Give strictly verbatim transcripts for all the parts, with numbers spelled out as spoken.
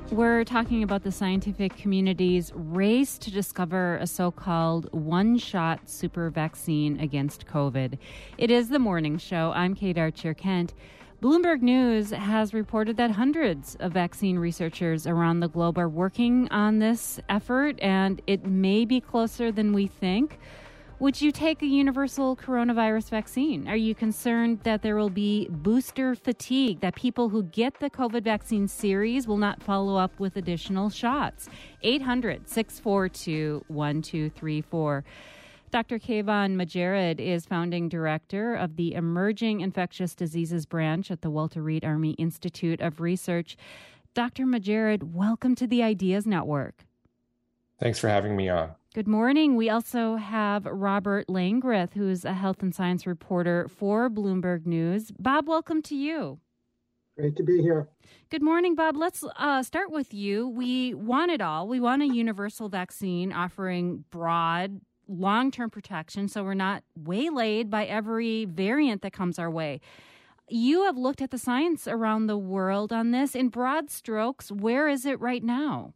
We're talking about the scientific community's race to discover a so-called one-shot super vaccine against COVID. It is the morning show. I'm Kate Archer-Kent. Bloomberg News has reported that hundreds of vaccine researchers around the globe are working on this effort, and it may be closer than we think. Would you take a universal coronavirus vaccine? Are you concerned that there will be booster fatigue, that people who get the COVID vaccine series will not follow up with additional shots? eight hundred, six four two, one two three four. Doctor Keyvan Mojarrad is founding director of the Emerging Infectious Diseases Branch at the Walter Reed Army Institute of Research. Doctor Mojarrad, welcome to the Ideas Network. Thanks for having me on. Good morning. We also have Robert Langreth, who's a health and science reporter for Bloomberg News. Bob, welcome to you. Great to be here. Good morning, Bob. Let's uh, start with you. We want it all. We want a universal vaccine offering broad, long-term protection so we're not waylaid by every variant that comes our way. You have looked at the science around the world on this. In broad strokes, where is it right now?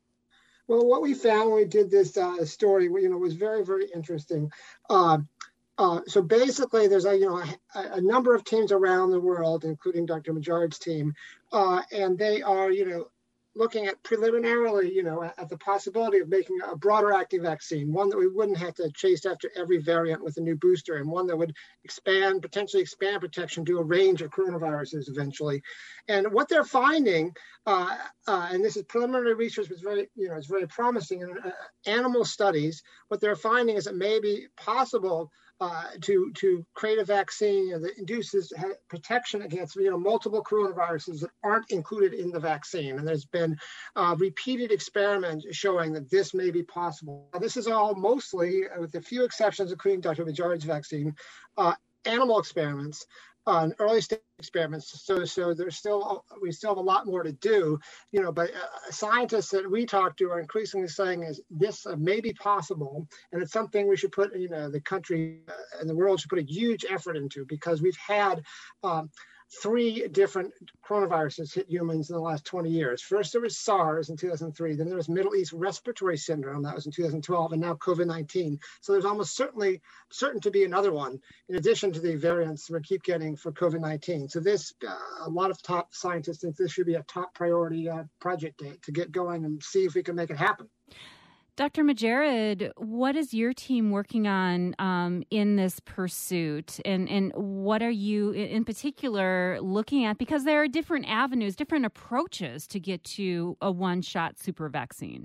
Well, what we found when we did this uh, story, you know, was very, very interesting. Uh, uh, so basically, there's a you know a, a number of teams around the world, including Doctor Mojarrad's team, uh, and they are you know looking at preliminarily, you know, at, at the possibility of making a broader acting vaccine, one that we wouldn't have to chase after every variant with a new booster, and one that would expand, potentially expand protection to a range of coronaviruses eventually. And what they're finding, uh, uh, and this is preliminary research, was very, you know, it's very promising in uh, animal studies. What they're finding is it may be possible Uh, to to create a vaccine you know, that induces protection against you know multiple coronaviruses that aren't included in the vaccine. And there's been uh, repeated experiments showing that this may be possible. Now, this is all mostly, with a few exceptions, including Doctor Mojarrad's vaccine, uh, animal experiments, uh, early stage experiments. So so there's still we still have a lot more to do, you know. But uh, scientists that we talk to are increasingly saying is this uh, may be possible, and it's something we should put, you know, the country uh, and the world should put a huge effort into, because we've had um, three different coronaviruses hit humans in the last twenty years. First, there was SARS in two thousand three. Then there was Middle East Respiratory Syndrome. That was in two thousand twelve. And now COVID nineteen. So there's almost certainly certain to be another one, in addition to the variants we keep getting for COVID nineteen. So this, uh, a lot of top scientists think this should be a top priority uh, project to, to get going and see if we can make it happen. Doctor Mojarrad, what is your team working on um, in this pursuit? And, and what are you in particular looking at? Because there are different avenues, different approaches to get to a one-shot super vaccine.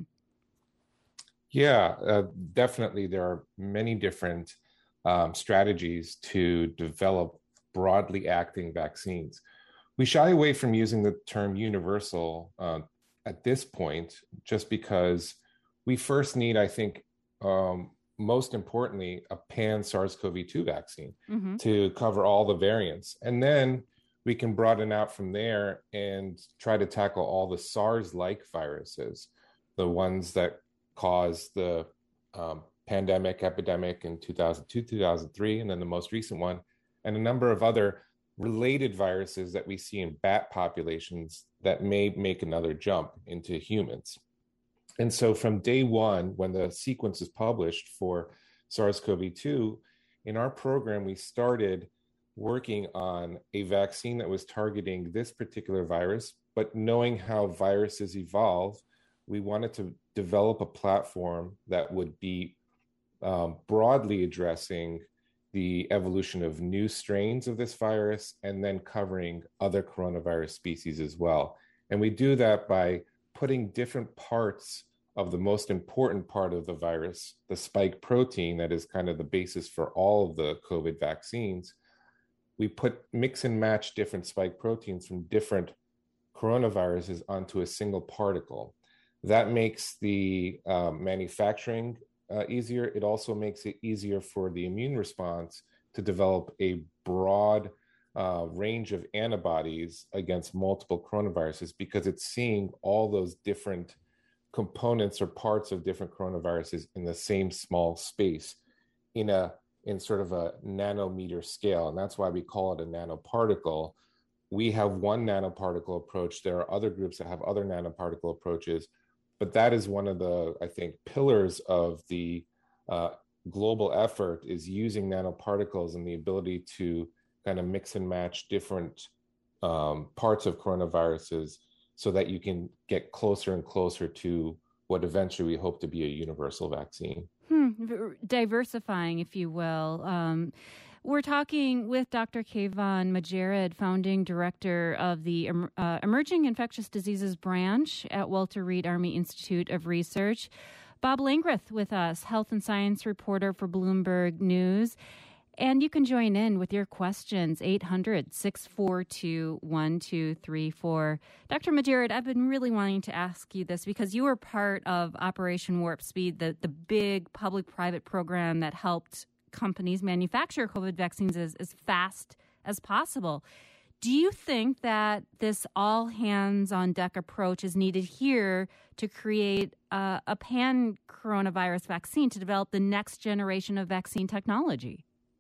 Yeah, uh, definitely. There are many different um, strategies to develop broadly acting vaccines. We shy away from using the term universal uh, at this point, just because we first need, I think, um, most importantly, a pan-SARS-C o V two vaccine mm-hmm. to cover all the variants. And then we can broaden out from there and try to tackle all the SARS-like viruses, the ones that caused the um, pandemic, epidemic in two thousand two, two thousand three, and then the most recent one, and a number of other related viruses that we see in bat populations that may make another jump into humans. And so from day one, when the sequence is published for SARS-C o V two, in our program, we started working on a vaccine that was targeting this particular virus, but knowing how viruses evolve, we wanted to develop a platform that would be um, broadly addressing the evolution of new strains of this virus and then covering other coronavirus species as well. And we do that by putting different parts of the most important part of the virus, the spike protein that is kind of the basis for all of the COVID vaccines. We put mix and match different spike proteins from different coronaviruses onto a single particle. That makes the um, manufacturing uh, easier. It also makes it easier for the immune response to develop a broad uh, range of antibodies against multiple coronaviruses, because it's seeing all those different components or parts of different coronaviruses in the same small space in a in sort of a nanometer scale. And that's why we call it a nanoparticle. we have one nanoparticle approach. There are other groups that have other nanoparticle approaches, but that is one of the, I think, pillars of the uh, global effort, is using nanoparticles and the ability to kind of mix and match different um, parts of coronaviruses so that you can get closer and closer to what eventually we hope to be a universal vaccine. Hmm. Diversifying, if you will. Um, we're talking with Doctor Keyvan Mojarrad, founding director of the uh, Emerging Infectious Diseases Branch at Walter Reed Army Institute of Research. Bob Langreth with us, health and science reporter for Bloomberg News. And you can join in with your questions, eight hundred, six four two, one two three four. Doctor Mojarrad, I've been really wanting to ask you this because you were part of Operation Warp Speed, the, the big public-private program that helped companies manufacture COVID vaccines as, as fast as possible. Do you think that this all-hands-on-deck approach is needed here to create uh, a pan-coronavirus vaccine, to develop the next generation of vaccine technology?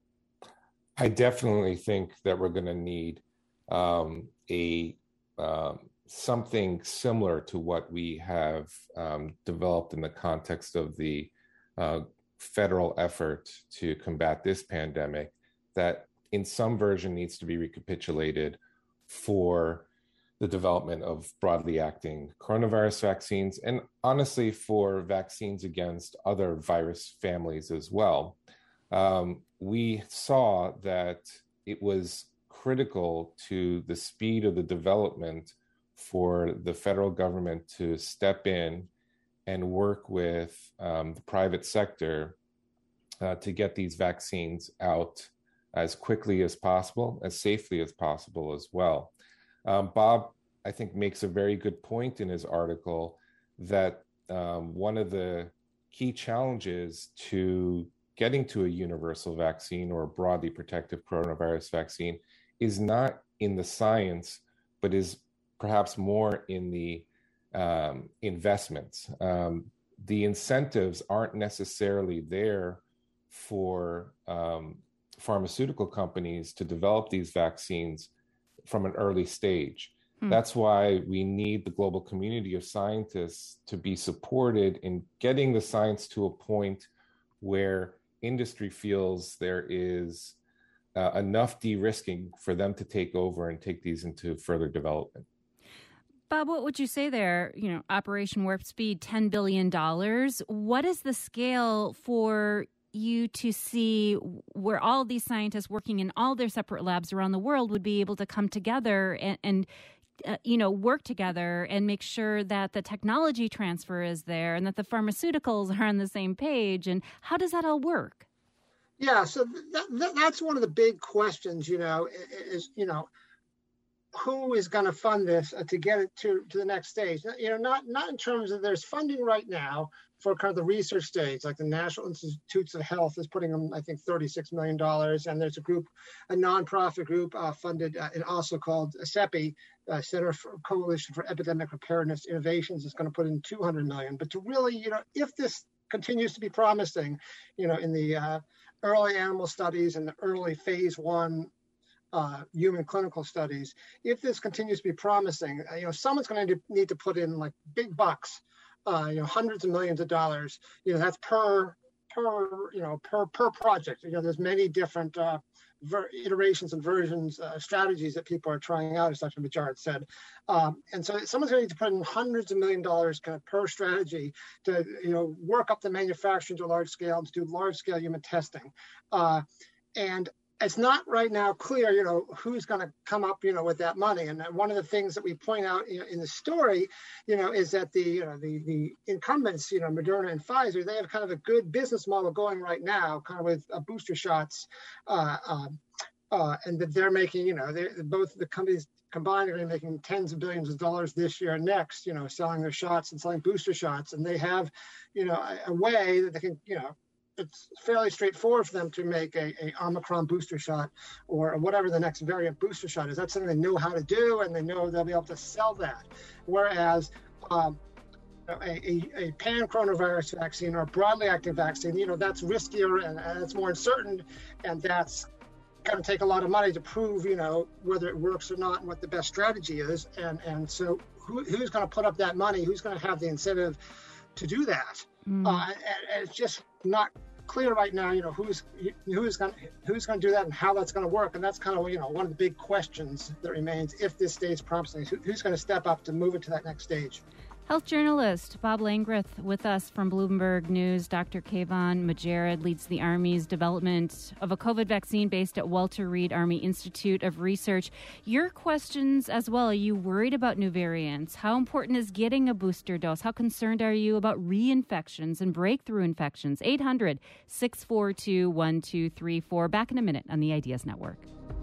I definitely think that we're going to need um, a um, something similar to what we have um, developed in the context of the uh, federal effort to combat this pandemic, that in some version needs to be recapitulated for the development of broadly acting coronavirus vaccines, and honestly for vaccines against other virus families as well. Um, we saw that it was critical to the speed of the development for the federal government to step in and work with um, the private sector uh, to get these vaccines out as quickly as possible, as safely as possible as well. Um, Bob, I think, makes a very good point in his article that um, one of the key challenges to getting to a universal vaccine or a broadly protective coronavirus vaccine is not in the science, but is perhaps more in the um, investments. Um, the incentives aren't necessarily there for um, pharmaceutical companies to develop these vaccines from an early stage. Hmm. That's why we need the global community of scientists to be supported in getting the science to a point where industry feels there is uh, enough de-risking for them to take over and take these into further development. Bob, what would you say there? You know, Operation Warp Speed, ten billion dollars. What is the scale for you to see where all of these scientists working in all their separate labs around the world would be able to come together and, and uh, you know, work together and make sure that the technology transfer is there and that the pharmaceuticals are on the same page? And how does that all work? Yeah, so that, that, that's one of the big questions, you know, is, you know, who is going to fund this uh, to get it to, to the next stage? You know, not not in terms of there's funding right now for kind of the research stage, like the National Institutes of Health is putting them, I think, thirty-six million dollars. And there's a group, a nonprofit group uh, funded uh, and also called CEPI, uh, Center for Coalition for Epidemic Preparedness Innovations, is going to put in two hundred million dollars. But to really, you know, if this continues to be promising, you know, in the uh, early animal studies and the early phase one Uh, human clinical studies, if this continues to be promising, uh, you know, someone's going to need to put in like big bucks, uh, you know, hundreds of millions of dollars. You know, that's per per you know per per project. You know, there's many different uh, ver- iterations and versions, uh, strategies that people are trying out, as Doctor Mojarrad said, um, and so someone's going to need to put in hundreds of million dollars kind of per strategy to you know work up the manufacturing to large scale, to do large scale human testing, uh, and it's not right now clear, you know, who's going to come up, you know, with that money. And one of the things that we point out, you know, in the story, you know, is that the, you know, the the incumbents, you know, Moderna and Pfizer, they have kind of a good business model going right now, kind of with uh, booster shots, uh, um, uh, and that they're making, you know, both the companies combined are going to be making tens of billions of dollars this year and next, you know, selling their shots and selling booster shots, and they have, you know, a, a way that they can, you know. It's fairly straightforward for them to make a, a Omicron booster shot or whatever the next variant booster shot is. That's something they know how to do, and they know they'll be able to sell that. Whereas um, a, a, a pan-coronavirus vaccine or a broadly acting vaccine, you know, that's riskier and, and it's more uncertain, and that's going to take a lot of money to prove, you know, whether it works or not and what the best strategy is. And and so who, who's going to put up that money? Who's going to have the incentive to do that? Mm. Uh, and, and it's just not clear right now, you know, who's who's going who's going to do that and how that's going to work. And that's kind of, you know, one of the big questions that remains if this stays promising. Who, who's going to step up to move it to that next stage? Health journalist Bob Langreth with us from Bloomberg News. Doctor Kayvon Majered leads the Army's development of a COVID vaccine based at Walter Reed Army Institute of Research. Your questions as well. Are you worried about new variants? How important is getting a booster dose? How concerned are you about reinfections and breakthrough infections? eight hundred, six four two, one two three four. Back in a minute on the Ideas Network.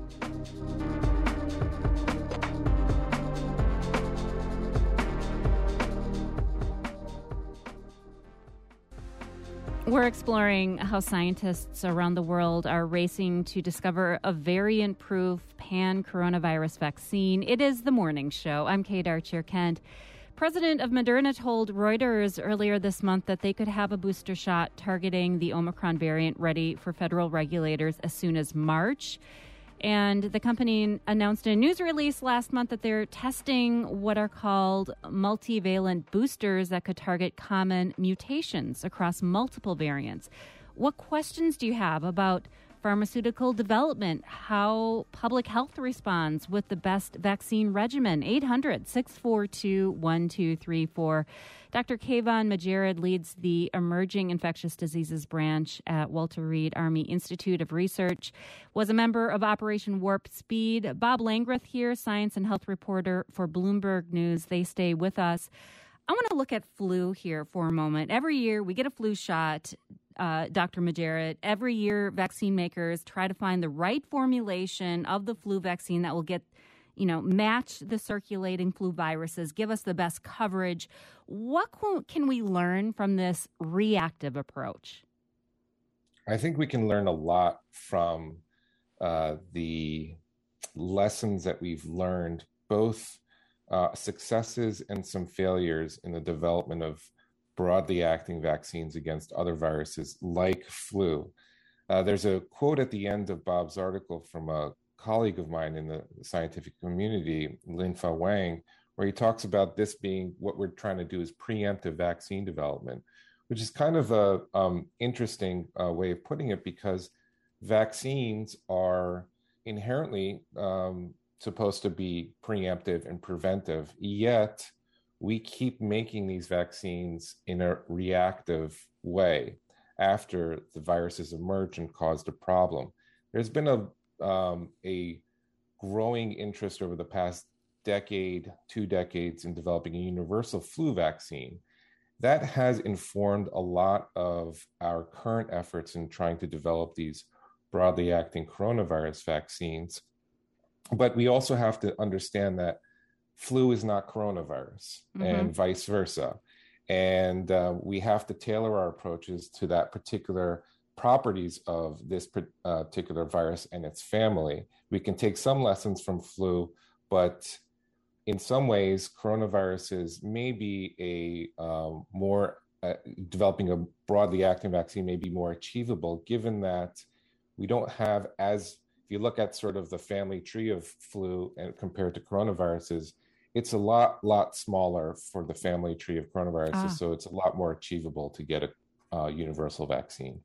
We're exploring how scientists around the world are racing to discover a variant-proof pan-coronavirus vaccine. It is the morning show. I'm Kate Archer-Kent. President of Moderna told Reuters earlier this month that they could have a booster shot targeting the Omicron variant ready for federal regulators as soon as March. And the company announced in a news release last month that they're testing what are called multivalent boosters that could target common mutations across multiple variants. What questions do you have about pharmaceutical development, how public health responds with the best vaccine regimen? eight hundred, six four two, one two three four. Doctor Kayvon Majered leads the Emerging Infectious Diseases branch at Walter Reed Army Institute of Research, was a member of Operation Warp Speed. Bob Langreth here, science and health reporter for Bloomberg News. They stay with us. I want to look at flu here for a moment. Every year we get a flu shot. Uh, Doctor Majered, every year vaccine makers try to find the right formulation of the flu vaccine that will get, you know, match the circulating flu viruses, give us the best coverage. What can we learn from this reactive approach? I think we can learn a lot from uh, the lessons that we've learned, both uh, successes and some failures in the development of broadly acting vaccines against other viruses like flu. Uh, there's a quote at the end of Bob's article from a colleague of mine in the scientific community, Linfa Wang, where he talks about this being what we're trying to do is preemptive vaccine development, which is kind of a um, interesting uh, way of putting it, because vaccines are inherently um, supposed to be preemptive and preventive, yet we keep making these vaccines in a reactive way after the viruses emerged and caused a problem. There's been a um, a growing interest over the past decade, two decades in developing a universal flu vaccine. That has informed a lot of our current efforts in trying to develop these broadly acting coronavirus vaccines. But we also have to understand that flu is not coronavirus, mm-hmm. and vice versa. And uh, we have to tailor our approaches to that particular properties of this uh, particular virus and its family. We can take some lessons from flu, but in some ways, coronaviruses may be a um, more, uh, developing a broadly acting vaccine may be more achievable, given that we don't have as, if you look at sort of the family tree of flu and compared to coronaviruses, it's a lot, lot smaller for the family tree of coronaviruses. Ah. So it's a lot more achievable to get a uh, universal vaccine.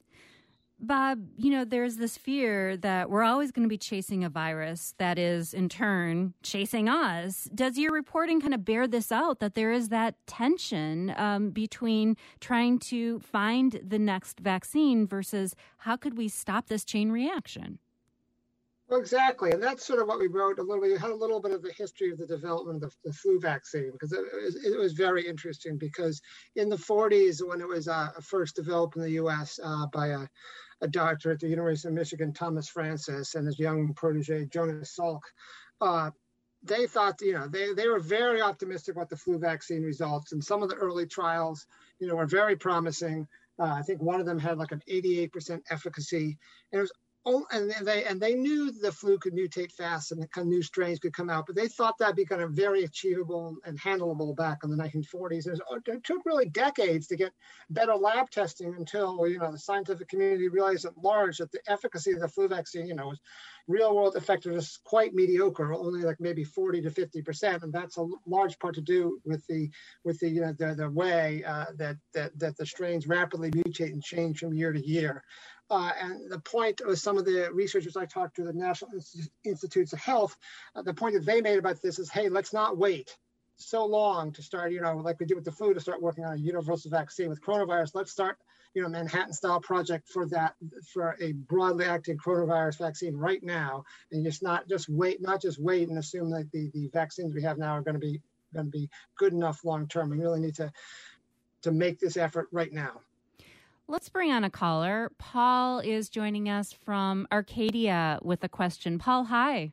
Bob, you know, there's this fear that we're always going to be chasing a virus that is, in turn, chasing us. Does your reporting kind of bear this out, that there is that tension um, between trying to find the next vaccine versus how could we stop this chain reaction? Well, exactly. And that's sort of what we wrote a little bit. We had a little bit of the history of the development of the, the flu vaccine, because it, it, was, it was very interesting, because in the forties, when it was uh, first developed in the U S uh, by a, a doctor at the University of Michigan, Thomas Francis, and his young protege, Jonas Salk, uh, they thought, you know, they, they were very optimistic about the flu vaccine results. And some of the early trials, you know, were very promising. Uh, I think one of them had like an eighty-eight percent efficacy. And it was oh, and they and they knew the flu could mutate fast and the new strains could come out, but they thought that'd be kind of very achievable and handleable back in the nineteen forties. It, was, it took really decades to get better lab testing until, you know, the scientific community realized at large that the efficacy of the flu vaccine, you know, was real world effectiveness quite mediocre, only like maybe forty to fifty percent, and that's a large part to do with the with the you know the the way uh, that that that the strains rapidly mutate and change from year to year. Uh, and the point of some of the researchers I talked to, the National Institutes of Health, uh, the point that they made about this is, hey, let's not wait so long to start, you know, like we did with the flu, to start working on a universal vaccine with coronavirus. Let's start, you know, Manhattan-style project for that, for a broadly acting coronavirus vaccine right now, and just not just wait, not just wait and assume that the, the vaccines we have now are going to be going to be good enough long term. We really need to to make this effort right now. Let's bring on a caller. Paul is joining us from Arcadia with a question. Paul, hi.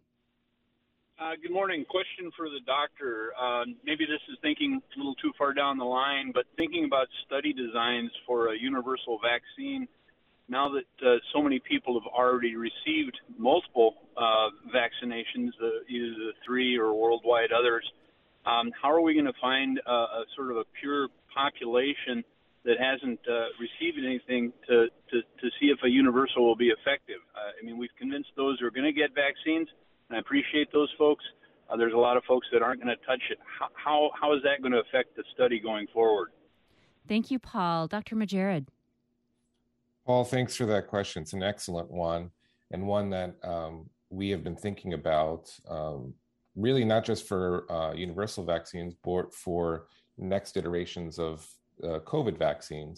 Uh, good morning. Question for the doctor. Uh, maybe this is thinking a little too far down the line, but thinking about study designs for a universal vaccine, now that uh, so many people have already received multiple uh, vaccinations, uh, either the three or worldwide others, um, how are we going to find uh, a sort of a pure population that hasn't uh, received anything to, to, to see if a universal will be effective? Uh, I mean, we've convinced those who are going to get vaccines, and I appreciate those folks. Uh, there's a lot of folks that aren't going to touch it. How, how, how is that going to affect the study going forward? Thank you, Paul. Doctor Majerad. Paul, thanks for that question. It's an excellent one, and one that um, we have been thinking about, um, really not just for uh, universal vaccines, but for next iterations of Uh, COVID vaccines.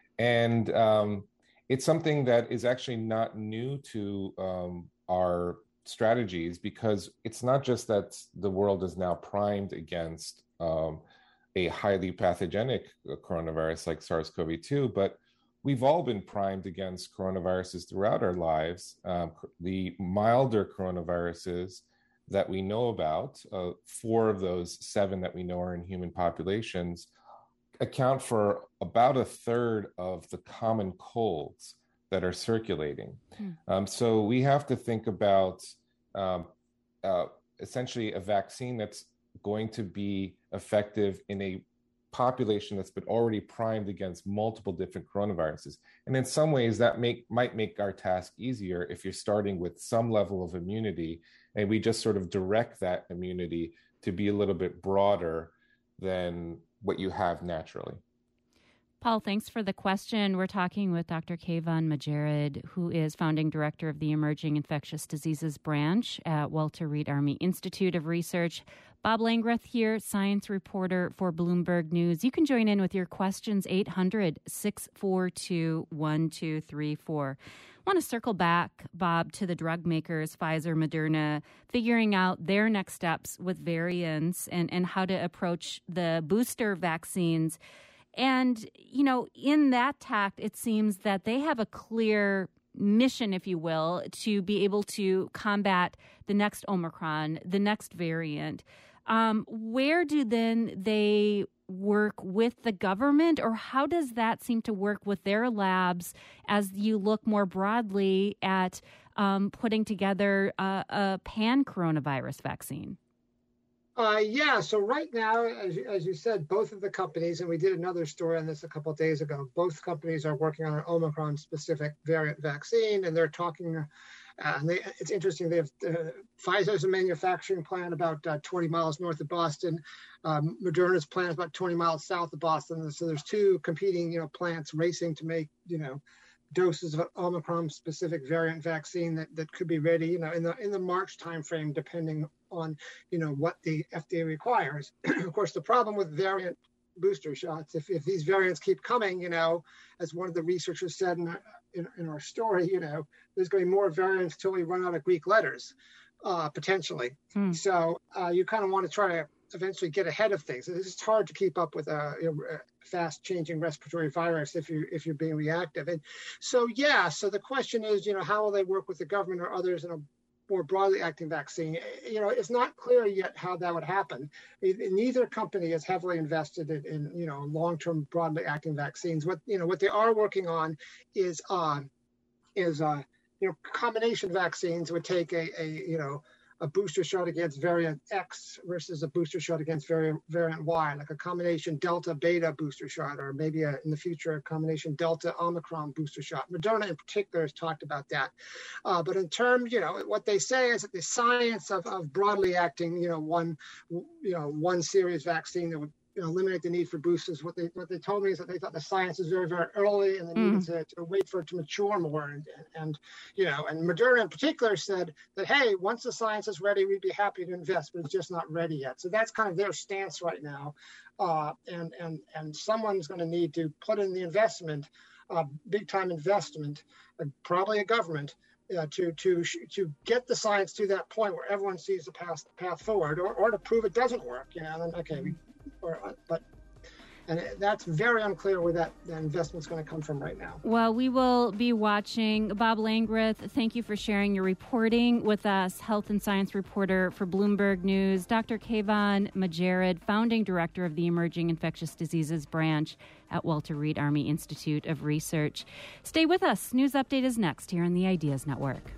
And um, it's something that is actually not new to um, our strategies, because it's not just that the world is now primed against um, a highly pathogenic coronavirus like SARS-C o V two, but we've all been primed against coronaviruses throughout our lives. Um, the milder coronaviruses that we know about, uh, four of those seven that we know are in human populations, account for about a third of the common colds that are circulating. Mm. Um, so we have to think about um, uh, essentially a vaccine that's going to be effective in a population that's been already primed against multiple different coronaviruses. And in some ways that make, might make our task easier if you're starting with some level of immunity, and we just sort of direct that immunity to be a little bit broader than what you have naturally. Paul, thanks for the question. We're talking with Doctor Keyvan Majerad, who is founding director of the Emerging Infectious Diseases Branch at Walter Reed Army Institute of Research. Bob Langreth here, science reporter for Bloomberg News. You can join in with your questions, eight hundred, six four two, one two three four. I want to circle back, Bob, to the drug makers, Pfizer, Moderna, figuring out their next steps with variants and, and how to approach the booster vaccines. And, you know, in that tact, it seems that they have a clear mission, if you will, to be able to combat the next Omicron, the next variant. Um, where do then they work with the government, or how does that seem to work with their labs as you look more broadly at um, putting together a, a pan-coronavirus vaccine? Uh, yeah, so right now, as you, as you said, both of the companies, and we did another story on this a couple of days ago, both companies are working on an Omicron-specific variant vaccine, and they're talking, uh, and they, it's interesting, they have, uh, Pfizer's a manufacturing plant about uh, twenty miles north of Boston. Um, Moderna's plant is about twenty miles south of Boston. So there's two competing, you know, plants racing to make, you know, doses of Omicron-specific variant vaccine that, that could be ready, you know, in the in the March timeframe, depending on, you know, what the F D A requires. Of course, the problem with variant booster shots, if, if these variants keep coming, you know, as one of the researchers said in, in, in our story, you know, there's going to be more variants till we run out of Greek letters, uh, potentially. Hmm. So uh, you kind of want to try to eventually get ahead of things. It's just hard to keep up with a, you know, a fast-changing respiratory virus if you if you're being reactive. And so, yeah. So the question is, you know, how will they work with the government or others in a more broadly acting vaccine? You know, it's not clear yet how that would happen. Neither company is heavily invested in, in you know, long-term broadly acting vaccines. What you know, what they are working on is uh, is uh, you know, combination vaccines would take a, a you know, a booster shot against variant X versus a booster shot against variant, variant Y, like a combination Delta Beta booster shot, or maybe a, in the future, a combination Delta Omicron booster shot. Moderna in particular has talked about that. Uh, but in terms, you know, what they say is that the science of, of broadly acting, you know, one, you know, one series vaccine that would, you know, eliminate the need for boosters. What they what they told me is that they thought the science is very, very early, and they mm. needed to, to wait for it to mature more. And, and, you know, and Moderna in particular said that, hey, once the science is ready, we'd be happy to invest, but it's just not ready yet. So that's kind of their stance right now. Uh, and and and someone's going to need to put in the investment, uh, big time investment, uh, probably a government, Uh, to to to get the science to that point where everyone sees the path path forward, or, or to prove it doesn't work. You know, then okay, we, or but and that's very unclear where that, that investment's going to come from right now. Well, we will be watching. Bob Langreth, thank you for sharing your reporting with us, health and science reporter for Bloomberg News. Doctor Kayvon Majered, founding director of the Emerging Infectious Diseases Branch at Walter Reed Army Institute of Research. Stay with us. News Update is next here on the Ideas Network.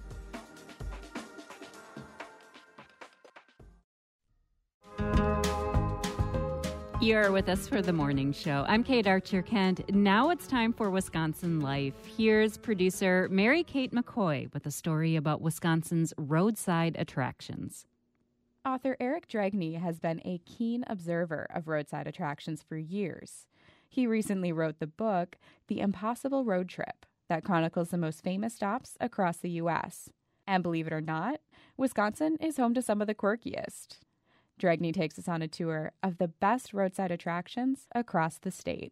You're with us for the morning show. I'm Kate Archer-Kent. Now it's time for Wisconsin Life. Here's producer Mary Kate McCoy with a story about Wisconsin's roadside attractions. Author Eric Dragney has been a keen observer of roadside attractions for years. He recently wrote the book, The Impossible Road Trip, that chronicles the most famous stops across the U S. And believe it or not, Wisconsin is home to some of the quirkiest. Dragney takes us on a tour of the best roadside attractions across the state.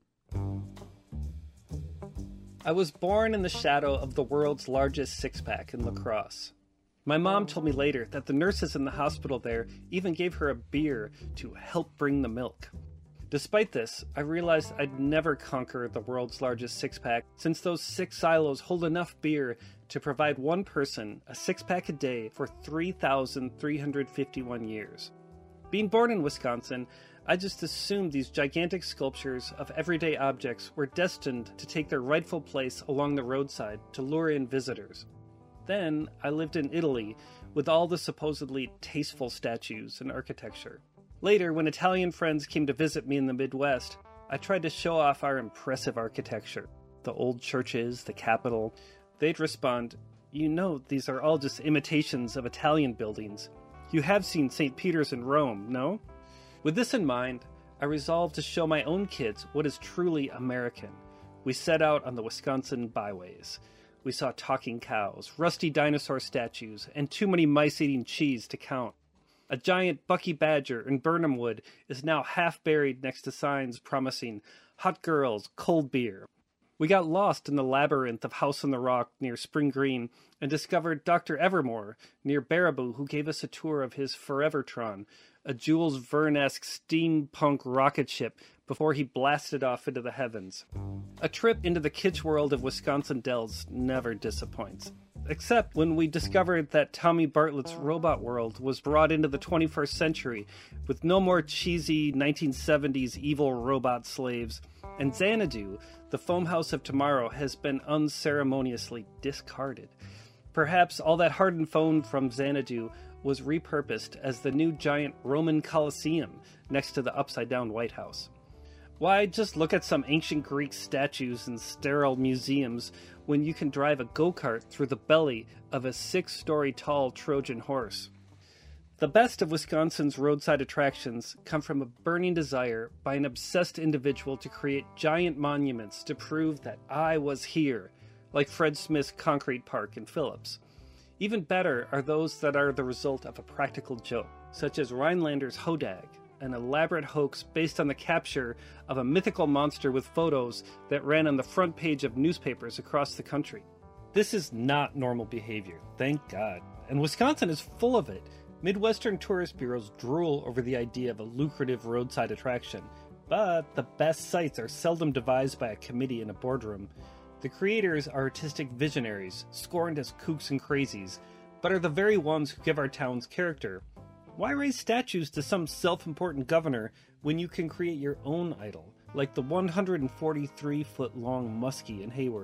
I was born in the shadow of the world's largest six-pack in La Crosse. My mom told me later that the nurses in the hospital there even gave her a beer to help bring the milk. Despite this, I realized I'd never conquer the world's largest six-pack, since those six silos hold enough beer to provide one person a six-pack a day for three thousand three hundred fifty-one years. Being born in Wisconsin, I just assumed these gigantic sculptures of everyday objects were destined to take their rightful place along the roadside to lure in visitors. Then I lived in Italy with all the supposedly tasteful statues and architecture. Later, when Italian friends came to visit me in the Midwest, I tried to show off our impressive architecture. The old churches, the Capitol. They'd respond, "You know, these are all just imitations of Italian buildings. You have seen Saint Peter's in Rome, no?" With this in mind, I resolved to show my own kids what is truly American. We set out on the Wisconsin byways. We saw talking cows, rusty dinosaur statues, and too many mice eating cheese to count. A giant Bucky Badger in Burnham Wood is now half buried next to signs promising hot girls, cold beer. We got lost in the labyrinth of House on the Rock near Spring Green and discovered Doctor Evermore near Baraboo, who gave us a tour of his Forevertron, a Jules Verne-esque steampunk rocket ship before he blasted off into the heavens. A trip into the kitsch world of Wisconsin Dells never disappoints. Except when we discovered that Tommy Bartlett's Robot World was brought into the twenty-first century with no more cheesy nineteen seventies evil robot slaves, and Xanadu, the foam house of tomorrow, has been unceremoniously discarded. Perhaps all that hardened foam from Xanadu was repurposed as the new giant Roman Colosseum next to the upside-down White House. Why just look at some ancient Greek statues in sterile museums when you can drive a go-kart through the belly of a six-story tall Trojan horse? The best of Wisconsin's roadside attractions come from a burning desire by an obsessed individual to create giant monuments to prove that I was here, like Fred Smith's Concrete Park in Phillips. Even better are those that are the result of a practical joke, such as Rhinelander's Hodag, an elaborate hoax based on the capture of a mythical monster with photos that ran on the front page of newspapers across the country. This is not normal behavior, thank God, and Wisconsin is full of it. Midwestern tourist bureaus drool over the idea of a lucrative roadside attraction, but the best sites are seldom devised by a committee in a boardroom. The creators are artistic visionaries, scorned as kooks and crazies, but are the very ones who give our towns character. Why raise statues to some self-important governor when you can create your own idol, like the one hundred forty-three foot long Muskie in Hayward?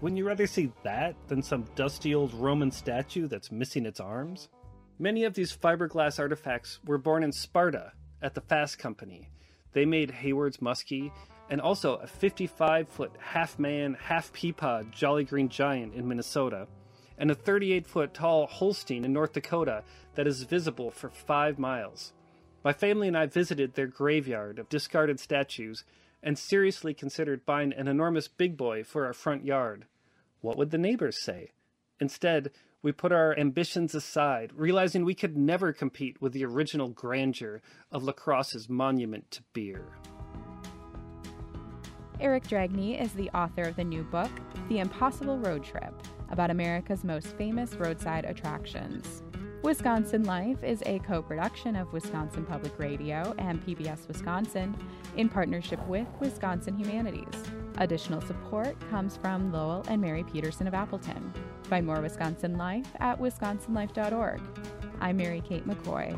Wouldn't you rather see that than some dusty old Roman statue that's missing its arms? Many of these fiberglass artifacts were born in Sparta at the Fast Company. They made Hayward's Muskie and also a fifty-five-foot half-man, half-peapod Jolly Green Giant in Minnesota, and a thirty-eight-foot tall Holstein in North Dakota that is visible for five miles. My family and I visited their graveyard of discarded statues and seriously considered buying an enormous big boy for our front yard. What would the neighbors say? Instead, we put our ambitions aside, realizing we could never compete with the original grandeur of La Crosse's monument to beer. Eric Dragney is the author of the new book, The Impossible Road Trip, about America's most famous roadside attractions. Wisconsin Life is a co-production of Wisconsin Public Radio and P B S Wisconsin in partnership with Wisconsin Humanities. Additional support comes from Lowell and Mary Peterson of Appleton. Find more Wisconsin Life at wisconsin life dot org. I'm Mary Kate McCoy.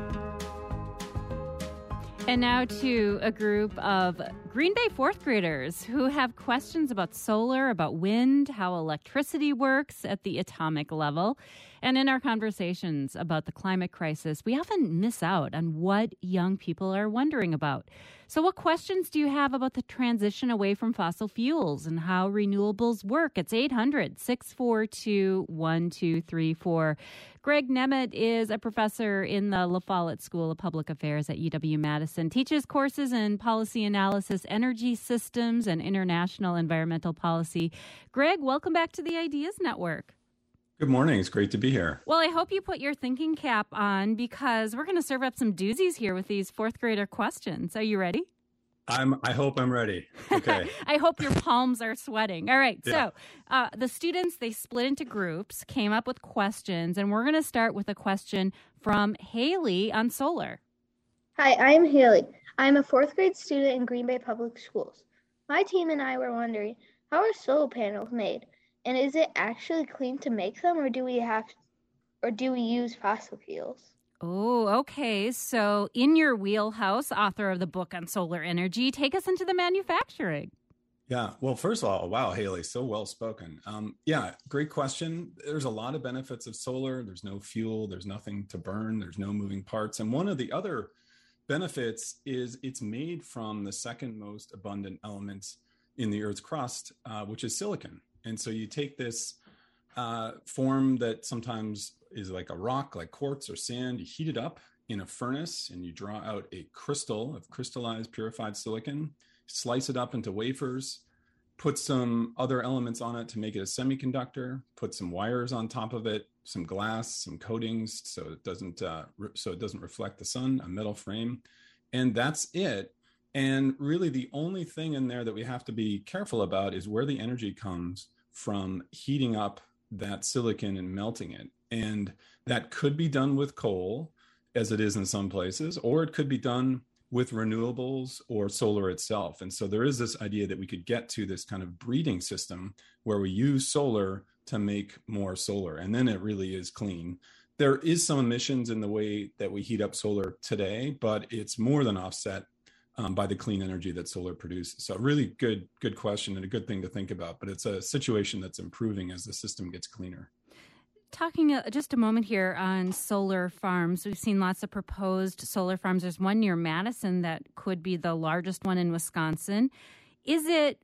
And now to a group of Green Bay fourth graders who have questions about solar, about wind, how electricity works at the atomic level. And in our conversations about the climate crisis, we often miss out on what young people are wondering about. So what questions do you have about the transition away from fossil fuels and how renewables work? It's eight hundred, six four two, one two three four. Greg Nemeth is a professor in the La Follette School of Public Affairs at U W-Madison, teaches courses in policy analysis, energy systems, and international environmental policy. Greg, welcome back to the Ideas Network. Good morning. It's great to be here. Well, I hope you put your thinking cap on because we're going to serve up some doozies here with these fourth grader questions. Are you ready? I'm. I hope I'm ready. Okay. I hope your palms are sweating. All right. Yeah. So uh, the students, they split into groups, came up with questions, and we're going to start with a question from Haley on solar. Hi, I'm Haley. I'm a fourth grade student in Green Bay Public Schools. My team and I were wondering, how are solar panels made? And is it actually clean to make them, or do we have, or do we use fossil fuels? Oh, okay. So in your wheelhouse, author of the book on solar energy, take us into the manufacturing. Yeah. Well, first of all, wow, Haley, so well spoken. Um, yeah, great question. There's a lot of benefits of solar. There's no fuel. There's nothing to burn. There's no moving parts. And one of the other benefits is it's made from the second most abundant element in the Earth's crust, uh, which is silicon. And so you take this uh, form that sometimes is like a rock, like quartz or sand, you heat it up in a furnace and you draw out a crystal of crystallized purified silicon, slice it up into wafers, put some other elements on it to make it a semiconductor, put some wires on top of it, some glass, some coatings so it doesn't uh, re- so it doesn't reflect the sun, a metal frame, and that's it. And really the only thing in there that we have to be careful about is where the energy comes from heating up that silicon and melting it. And that could be done with coal, as it is in some places, or it could be done with renewables or solar itself. And so there is this idea that we could get to this kind of breeding system where we use solar to make more solar, and then it really is clean. There is some emissions in the way that we heat up solar today, but it's more than offset Um, by the clean energy that solar produces. So really good, good question and a good thing to think about, but it's a situation that's improving as the system gets cleaner. Talking uh, just a moment here on solar farms, we've seen lots of proposed solar farms. There's one near Madison that could be the largest one in Wisconsin. Is it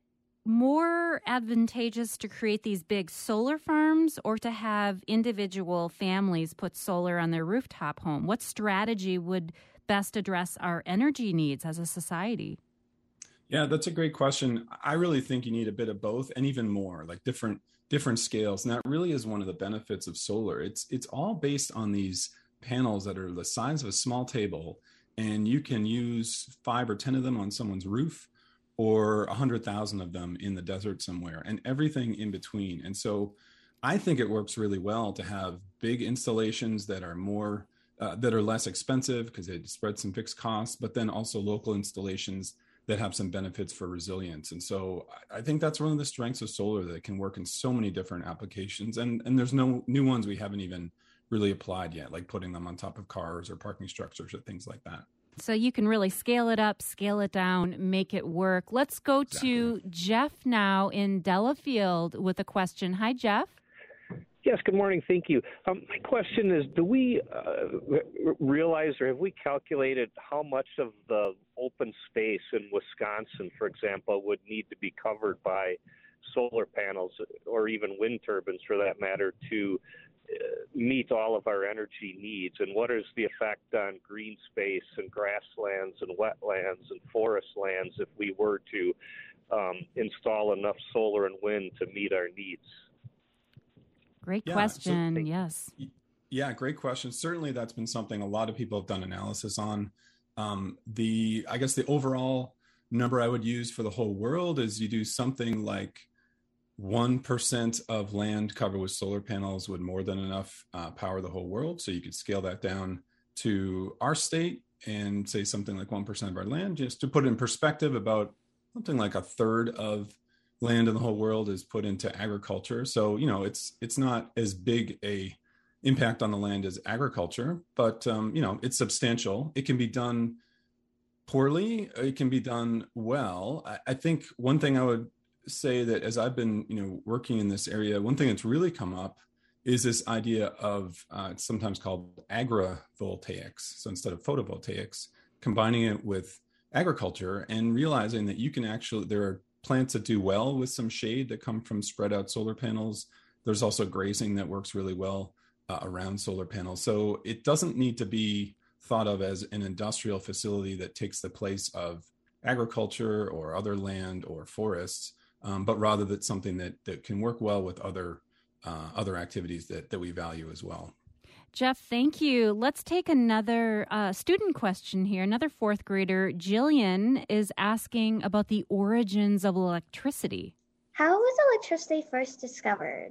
more advantageous to create these big solar farms or to have individual families put solar on their rooftop home? What strategy would best address our energy needs as a society? Yeah, that's a great question. I really think you need a bit of both and even more, like different different scales. And that really is one of the benefits of solar. It's it's all based on these panels that are the size of a small table, and you can use five or ten of them on someone's roof or a hundred thousand of them in the desert somewhere, and everything in between. And so I think it works really well to have big installations that are more Uh, that are less expensive because they spread some fixed costs, but then also local installations that have some benefits for resilience. And so I think that's one of the strengths of solar, that it can work in so many different applications. And, and there's no new ones we haven't even really applied yet, like putting them on top of cars or parking structures or things like that. So you can really scale it up, scale it down, make it work. Let's go exactly. to Jeff now in Delafield with a question. Hi, Jeff. Yes, good morning. Thank you. Um, my question is, do we uh, realize or have we calculated how much of the open space in Wisconsin, for example, would need to be covered by solar panels or even wind turbines, for that matter, to uh, meet all of our energy needs? And what is the effect on green space and grasslands and wetlands and forest lands if we were to um, install enough solar and wind to meet our needs? Great yeah, question. So, yes. Yeah, great question. Certainly that's been something a lot of people have done analysis on. Um, the, I guess the overall number I would use for the whole world is you do something like one percent of land covered with solar panels would more than enough uh, power the whole world. So you could scale that down to our state and say something like one percent of our land, just to put it in perspective. About something like a third of land in the whole world is put into agriculture. So, you know, it's it's not as big a impact on the land as agriculture, but, um, you know, it's substantial. It can be done poorly. It can be done well. I, I think one thing I would say that as I've been, you know, working in this area, one thing that's really come up is this idea of, uh, it's sometimes called agrivoltaics. So instead of photovoltaics, combining it with agriculture and realizing that you can actually, there are plants that do well with some shade that come from spread out solar panels. There's also grazing that works really well uh, around solar panels. So it doesn't need to be thought of as an industrial facility that takes the place of agriculture or other land or forests, um, but rather that's something that, that can work well with other uh, other activities that, that we value as well. Jeff, thank you. Let's take another uh, student question here. Another fourth grader, Jillian, is asking about the origins of electricity. How was electricity first discovered?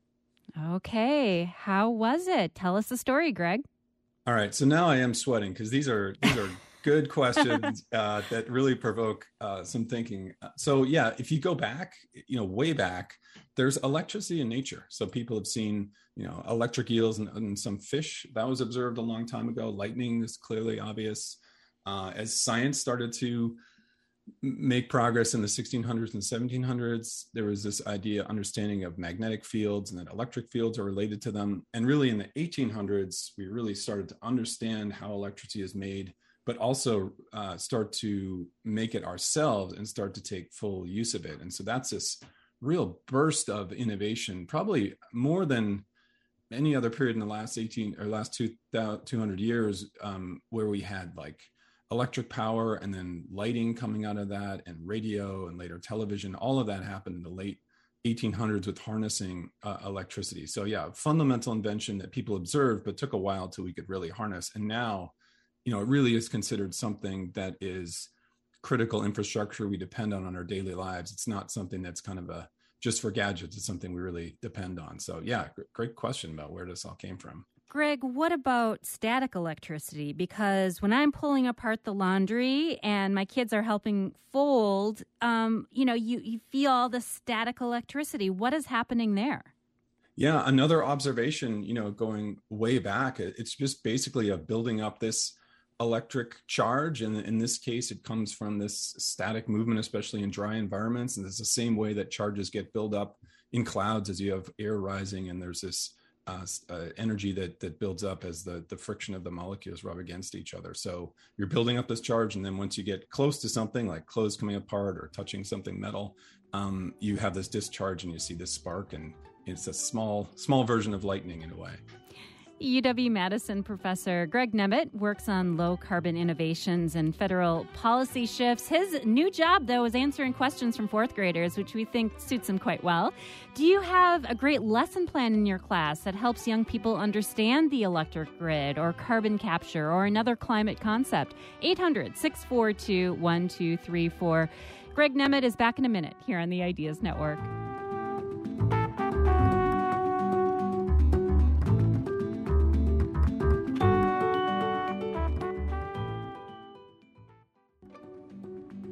Okay, how was it? Tell us the story, Greg. All right, so now I am sweating because these are these are good questions uh, that really provoke uh, some thinking. So yeah, if you go back, you know, way back, there's electricity in nature. So people have seen, you know, electric eels and, and some fish. That was observed a long time ago. Lightning is clearly obvious. Uh, as science started to make progress in the sixteen hundreds and seventeen hundreds, there was this idea, understanding of magnetic fields and that electric fields are related to them. And really in the eighteen hundreds, we really started to understand how electricity is made, but also uh, start to make it ourselves and start to take full use of it. And so that's this real burst of innovation, probably more than any other period in the last eighteen or last two hundred years, um, where we had like electric power and then lighting coming out of that, and radio and later television. All of that happened in the late eighteen hundreds with harnessing uh, electricity. So yeah, fundamental invention that people observed, but took a while till we could really harness. And now, you know, it really is considered something that is critical infrastructure we depend on on our daily lives. It's not something that's kind of a just for gadgets. It's something we really depend on. So yeah, great question about where this all came from. Greg, what about static electricity? Because when I'm pulling apart the laundry and my kids are helping fold, um, you know, you, you feel all the static electricity. What is happening there? Yeah, another observation, you know, going way back, it's just basically a building up this electric charge. And in this case, it comes from this static movement, especially in dry environments. And it's the same way that charges get built up in clouds as you have air rising, and there's this Uh, uh, energy that that builds up as the the friction of the molecules rub against each other. So you're building up this charge, and then once you get close to something like clothes coming apart or touching something metal, um, you have this discharge and you see this spark, and it's a small small version of lightning in a way. U W-Madison professor Greg Nemeth works on low-carbon innovations and federal policy shifts. His new job, though, is answering questions from fourth graders, which we think suits him quite well. Do you have a great lesson plan in your class that helps young people understand the electric grid or carbon capture or another climate concept? eight hundred, six four two, one two three four. Greg Nemeth is back in a minute here on the Ideas Network.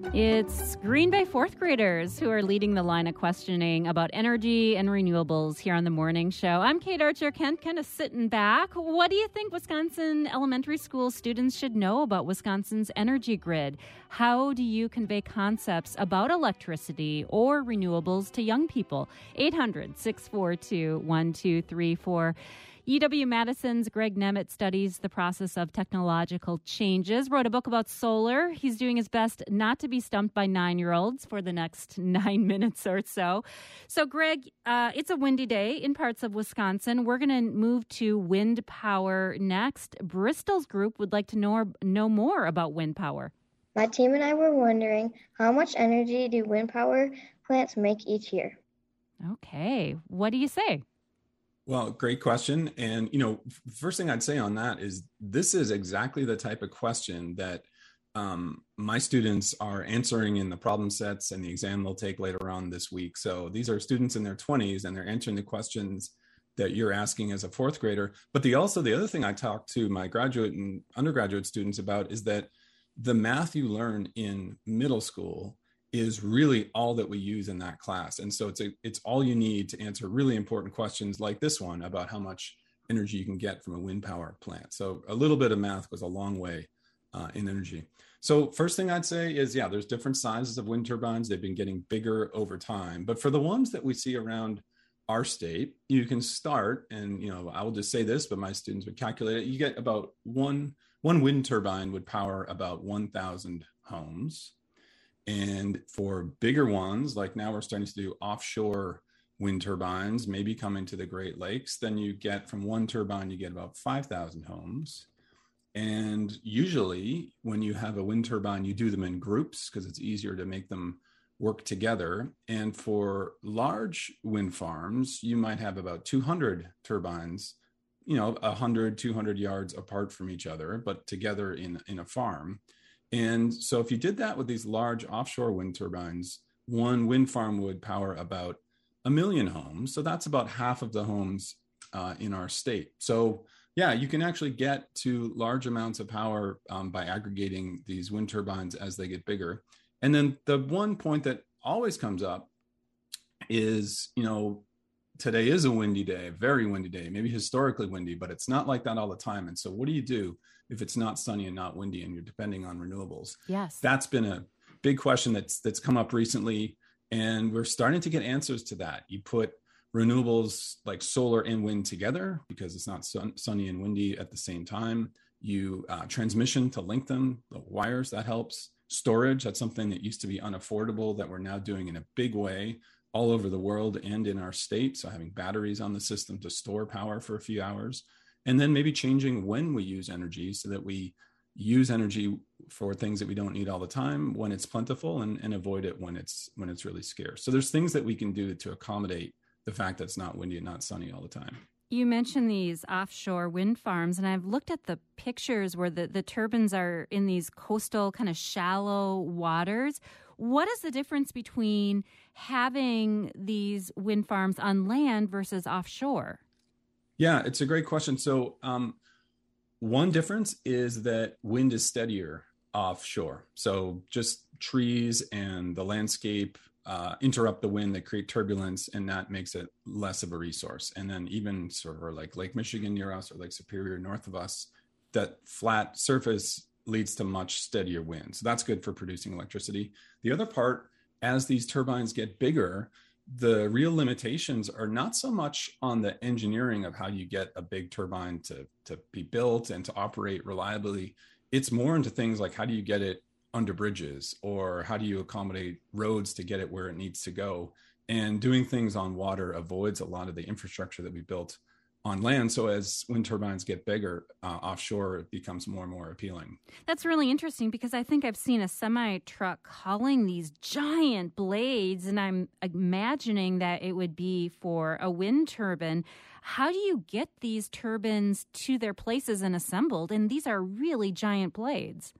It's Green Bay fourth graders who are leading the line of questioning about energy and renewables here on the morning show. I'm Kate Archer Kent, kind of sitting back. What do you think Wisconsin elementary school students should know about Wisconsin's energy grid? How do you convey concepts about electricity or renewables to young people? eight hundred, six four two, one two three four. U W-Madison's Greg Nemeth studies the process of technological changes, wrote a book about solar. He's doing his best not to be stumped by nine-year-olds for the next nine minutes or so. So, Greg, uh, it's a windy day in parts of Wisconsin. We're going to move to wind power next. Bristol's group would like to know, know more about wind power. My team and I were wondering, how much energy do wind power plants make each year? Okay. What do you say? Well, great question. And, you know, first thing I'd say on that is this is exactly the type of question that um, my students are answering in the problem sets and the exam they'll take later on this week. So these are students in their twenties and they're answering the questions that you're asking as a fourth grader. But the also the other thing I talk to my graduate and undergraduate students about is that the math you learn in middle school is really all that we use in that class. And so it's a, it's all you need to answer really important questions like this one about how much energy you can get from a wind power plant. So a little bit of math goes a long way uh, in energy. So first thing I'd say is, yeah, there's different sizes of wind turbines. They've been getting bigger over time. But for the ones that we see around our state, you can start, and, you know, I will just say this, but my students would calculate it. You get about one, one wind turbine would power about one thousand homes. And for bigger ones, like now we're starting to do offshore wind turbines, maybe coming to the Great Lakes, then you get from one turbine, you get about five thousand homes. And usually when you have a wind turbine, you do them in groups because it's easier to make them work together. And for large wind farms, you might have about two hundred turbines, you know, one hundred, two hundred yards apart from each other, but together in, in a farm. And so if you did that with these large offshore wind turbines, one wind farm would power about a million homes. So that's about half of the homes uh, in our state. So yeah, you can actually get to large amounts of power um, by aggregating these wind turbines as they get bigger. And then the one point that always comes up is, you know, today is a windy day, a very windy day, maybe historically windy, but it's not like that all the time. And so what do you do if it's not sunny and not windy and you're depending on renewables? Yes. That's been a big question that's that's come up recently. And we're starting to get answers to that. You put renewables like solar and wind together because it's not sun, sunny and windy at the same time. You uh, transmission to link them, the wires, that helps. Storage, that's something that used to be unaffordable that we're now doing in a big way all over the world and in our state. So having batteries on the system to store power for a few hours. And then maybe changing when we use energy so that we use energy for things that we don't need all the time when it's plentiful, and, and avoid it when it's when it's really scarce. So there's things that we can do to accommodate the fact that it's not windy and not sunny all the time. You mentioned these offshore wind farms, and I've looked at the pictures where the, the turbines are in these coastal kind of shallow waters. What is the difference between having these wind farms on land versus offshore? Yeah, it's a great question. So um, one difference is that wind is steadier offshore. So just trees and the landscape uh, interrupt the wind that create turbulence, and that makes it less of a resource. And then even sort of like Lake Michigan near us or Lake Superior north of us, that flat surface leads to much steadier wind. So that's good for producing electricity. The other part, as these turbines get bigger, the real limitations are not so much on the engineering of how you get a big turbine to, to be built and to operate reliably. It's more into things like how do you get it under bridges, or how do you accommodate roads to get it where it needs to go? And doing things on water avoids a lot of the infrastructure that we built on land. So as wind turbines get bigger uh, offshore, it becomes more and more appealing. That's really interesting because I think I've seen a semi truck hauling these giant blades, and I'm imagining that it would be for a wind turbine. How do you get these turbines to their places and assembled? And these are really giant blades.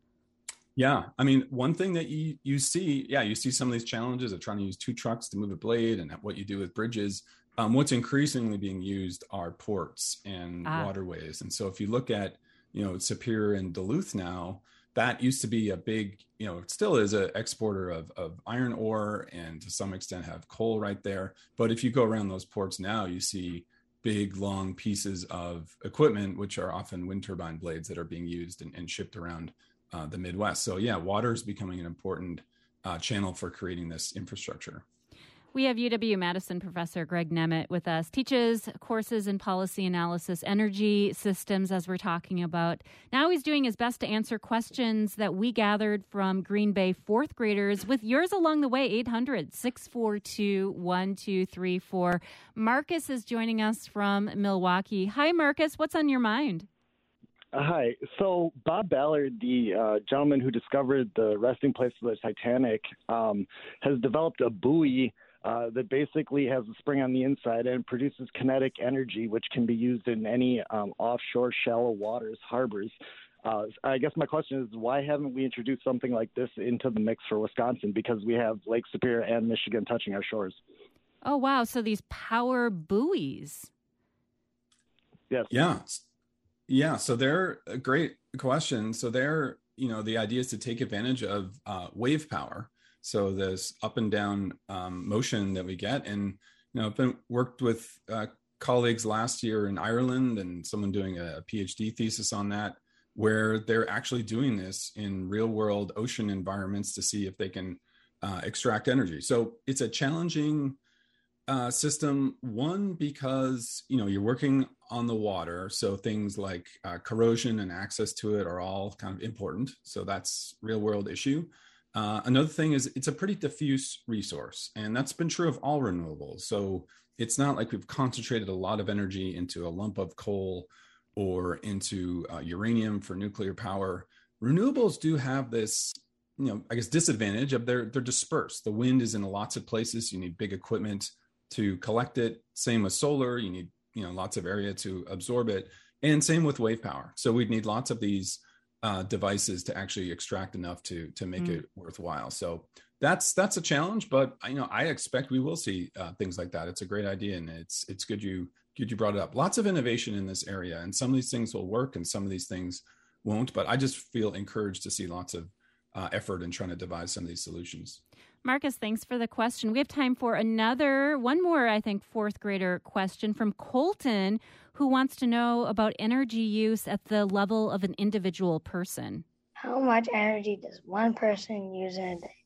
Yeah, I mean, one thing that you, you see, yeah, you see some of these challenges of trying to use two trucks to move a blade and what you do with bridges. Um, what's increasingly being used are ports and ah. waterways. And so if you look at, you know, Superior and Duluth now, that used to be a big, you know, it still is an exporter of, of iron ore and to some extent have coal right there. But if you go around those ports now, you see big, long pieces of equipment, which are often wind turbine blades that are being used and, and shipped around uh, the Midwest. So yeah, water is becoming an important uh, channel for creating this infrastructure. We have U W-Madison professor Greg Nemeth with us, teaches courses in policy analysis, energy systems, as we're talking about. Now he's doing his best to answer questions that we gathered from Green Bay fourth graders, with yours along the way, eight hundred, six four two, one two three four. Marcus is joining us from Milwaukee. Hi, Marcus. What's on your mind? Uh, hi. So Bob Ballard, the uh, gentleman who discovered the resting place of the Titanic, um, has developed a buoy Uh, that basically has a spring on the inside and produces kinetic energy, which can be used in any um, offshore shallow waters, harbors. Uh, I guess my question is, why haven't we introduced something like this into the mix for Wisconsin? Because we have Lake Superior and Michigan touching our shores. Oh, wow. So these power buoys. Yes. Yeah. Yeah. So they're a great question. So they're, you know, the idea is to take advantage of uh, wave power. So this up and down um, motion that we get. And, you know, I've been worked with uh, colleagues last year in Ireland and someone doing a PhD thesis on that, where they're actually doing this in real world ocean environments to see if they can uh, extract energy. So it's a challenging uh, system, one, because, you know, you're working on the water. So things like uh, corrosion and access to it are all kind of important. So that's real world issue. Uh, another thing is it's a pretty diffuse resource, and that's been true of all renewables. So it's not like we've concentrated a lot of energy into a lump of coal or into uh, uranium for nuclear power. Renewables do have this, you know, I guess disadvantage of they're, they're dispersed. The wind is in lots of places. You need big equipment to collect it. Same with solar. You need, you know, lots of area to absorb it. And same with wave power. So we'd need lots of these Uh, devices to actually extract enough to to make mm. it worthwhile. So that's that's a challenge, but you know I expect we will see uh, things like that. It's a great idea, and it's it's good you good you brought it up. Lots of innovation in this area, and some of these things will work, and some of these things won't. But I just feel encouraged to see lots of uh, effort in trying to devise some of these solutions. Marcus, thanks for the question. We have time for another, one more, I think, fourth grader question from Colton, who wants to know about energy use at the level of an individual person. How much energy does one person use in a day?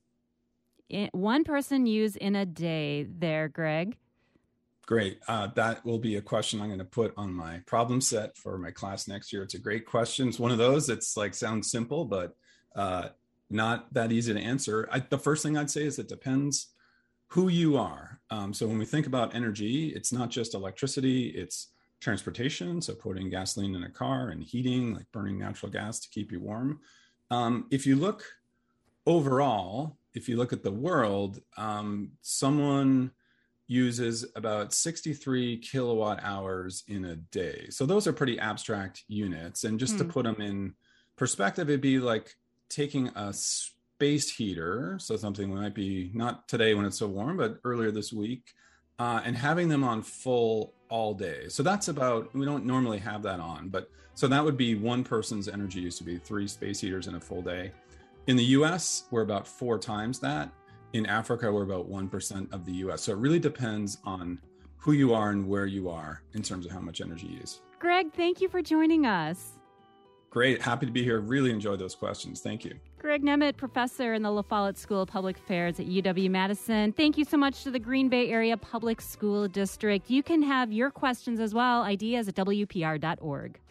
In, one person use in a day there, Greg? Great. Uh, that will be a question I'm going to put on my problem set for my class next year. It's a great question. It's one of those that's like sounds simple, but uh, not that easy to answer. I, the first thing I'd say is it depends who you are. Um, so when we think about energy, it's not just electricity, it's transportation. So putting gasoline in a car and heating, like burning natural gas to keep you warm. Um, if you look overall, if you look at the world, um, someone uses about sixty-three kilowatt hours in a day. So those are pretty abstract units. And just mm. to put them in perspective, it'd be like taking a space heater, so something might be not today when it's so warm, but earlier this week, uh, and having them on full all day. So that's about, we don't normally have that on, but so that would be one person's energy use to be three space heaters in a full day. In the U S, we're about four times that. In Africa, we're about one percent of the U S. So it really depends on who you are and where you are in terms of how much energy you use. Greg, thank you for joining us. Great. Happy to be here. Really enjoyed those questions. Thank you. Greg Nemeth, professor in the La Follette School of Public Affairs at U W-Madison. Thank you so much to the Green Bay Area Public School District. You can have your questions as well, ideas at W P R dot org.